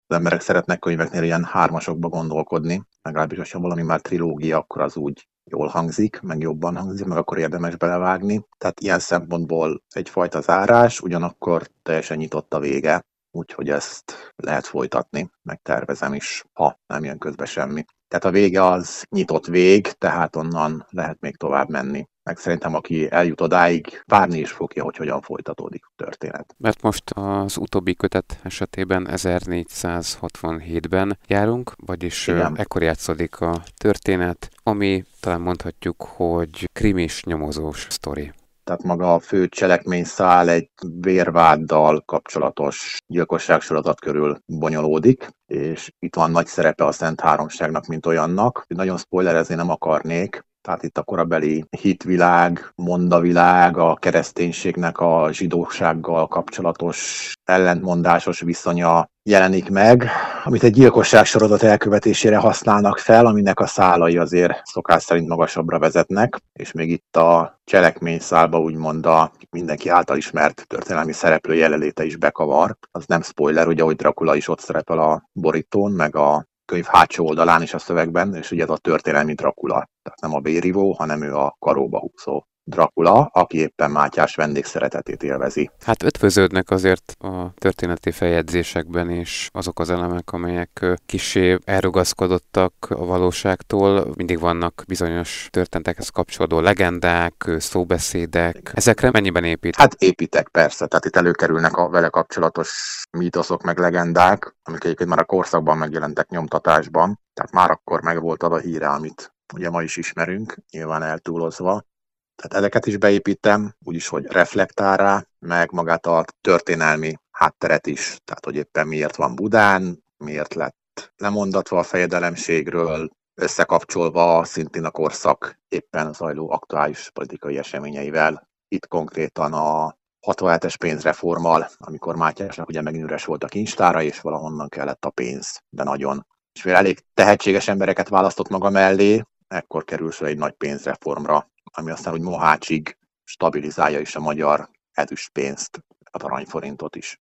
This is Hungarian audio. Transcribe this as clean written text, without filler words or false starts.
Az emberek szeretnek könyveknél ilyen hármasokba gondolkodni, legalábbis ha valami már trilógia, akkor az úgy jól hangzik, meg jobban hangzik, meg akkor érdemes belevágni. Tehát ilyen szempontból egyfajta zárás, ugyanakkor teljesen nyitott a vége, úgyhogy ezt lehet folytatni, meg tervezem is, ha nem jön közbe semmi. Tehát a vége az nyitott vég, tehát onnan lehet még tovább menni. Meg szerintem, aki eljut odáig, várni is fogja, hogy hogyan folytatódik a történet. Mert most az utóbbi kötet esetében 1467-ben járunk, vagyis Igen. ekkor játszódik a történet, ami talán mondhatjuk, hogy krimis nyomozós sztori. Tehát maga a fő cselekményszál egy vérváddal kapcsolatos gyilkosságsorozat körül bonyolódik, és itt van nagy szerepe a Szent Háromságnak, mint olyannak. Nagyon spoilerezni nem akarnék, tehát itt a korabeli hitvilág, mondavilág, a kereszténységnek a zsidósággal kapcsolatos ellentmondásos viszonya jelenik meg, amit egy gyilkosságsorozat elkövetésére használnak fel, aminek a szálai azért szokás szerint magasabbra vezetnek, és még itt a cselekményszálba úgymond a mindenki által ismert történelmi szereplő jelenléte is bekavar. Az nem spoiler, ugye, hogy Dracula is ott szerepel a borítón, meg a könyv hátsó oldalán is a szövegben, és ugye ez a történelmi Dracula. Tehát nem a bérivó, hanem ő a karóba húzó Dracula, aki éppen Mátyás vendégszeretetét élvezi. Hát ötvöződnek azért a történeti feljegyzésekben is azok az elemek, amelyek kissé elrugaszkodottak a valóságtól. Mindig vannak bizonyos történetekhez kapcsolódó legendák, szóbeszédek. Ezekre mennyiben épít? Hát építek, persze. Tehát itt előkerülnek a vele kapcsolatos mítoszok meg legendák, amik egyébként már a korszakban megjelentek nyomtatásban. Tehát már akkor megvolt az a híre, amit ugye ma is ismerünk, nyilván eltúlozva. Tehát ezeket is beépítem, úgyis, hogy reflektál rá, meg magát a történelmi hátteret is. Tehát, hogy éppen miért van Budán, miért lett lemondatva a fejedelemségről, összekapcsolva szintén a korszak éppen zajló aktuális politikai eseményeivel. Itt konkrétan a 67-es pénzreformmal, amikor Mátyásnak ugye megint üres volt a kincstára, és valahonnan kellett a pénz, de nagyon. És mivel elég tehetséges embereket választott maga mellé, ekkor kerül sor egy nagy pénzreformra, ami aztán úgy Mohácsig stabilizálja is a magyar ezüstpénzt, az aranyforintot is.